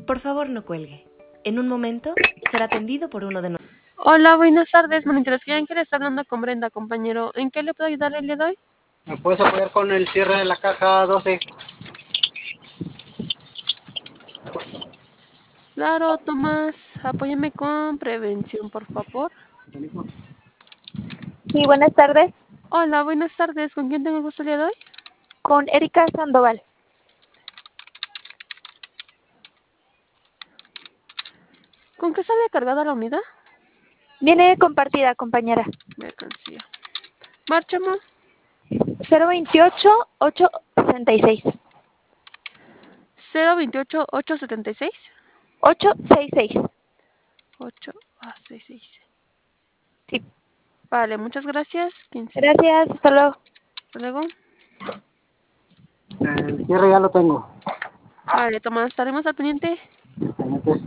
Por favor, no cuelgue. En un momento será atendido por uno de nosotros. Hola, buenas tardes. Me interesa que le está hablando con Brenda, compañero. ¿En qué le puedo ayudar el día de hoy? ¿Me puedes apoyar con el cierre de la caja 12? Claro, Tomás. Apóyame con prevención, por favor. Sí, buenas tardes. Hola, buenas tardes. ¿Con quién tengo el gusto el día de hoy? Con Erika Sandoval. ¿Con qué sale cargada la unidad? Viene compartida, compañera. Mercancía. Márchame. 028-866. 028-876. 866. 866. Sí. Vale, muchas gracias. 15. Gracias, hasta luego. Hasta luego. El cierre ya lo tengo. Vale, Tomás, estaremos al pendiente. Pendientes.